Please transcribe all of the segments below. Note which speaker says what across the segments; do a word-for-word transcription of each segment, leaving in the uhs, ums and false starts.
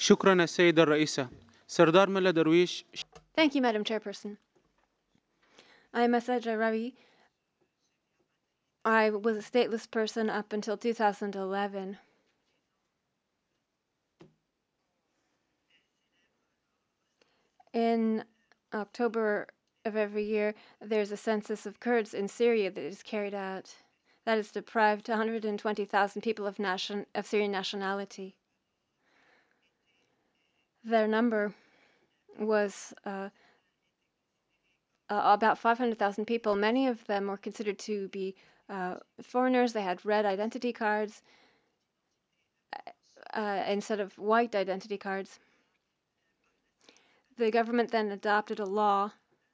Speaker 1: شكرا السيدة الرئيسة. سردار ملا درويش.
Speaker 2: Thank you, Madam Chairperson. I'm Asaja Ravi. I was a stateless person up until two thousand eleven. In October of every year, there's a census of Kurds in Syria that is carried out. That has deprived one hundred twenty thousand people of, nation, of Syrian nationality. Their number was uh, uh, about five hundred thousand people. Many of them were considered to be uh, foreigners. They had red identity cards uh, instead of white identity cards. The government then adopted a law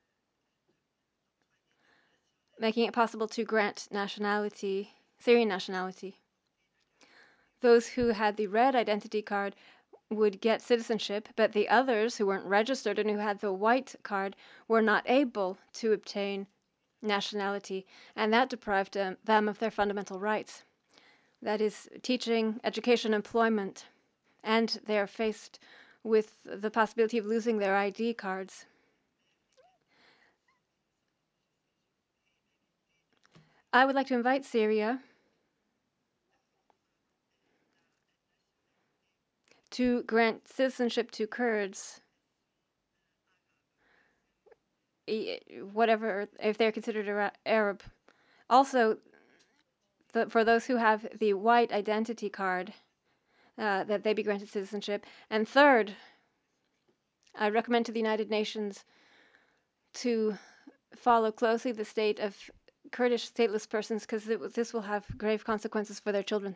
Speaker 2: making it possible to grant nationality, Syrian nationality. Those who had the red identity card would get citizenship, but the others who weren't registered and who had the white card were not able to obtain nationality, and that deprived um, them of their fundamental rights. That is teaching, education, employment, and they are faced with the possibility of losing their I D cards. I would like to invite Syria to grant citizenship to Kurds, whatever, if they're considered Arab. Also, the, for those who have the white identity card, uh, that they be granted citizenship. And third, I recommend to the United Nations to follow closely the state of Kurdish stateless persons because this will have grave consequences for their children.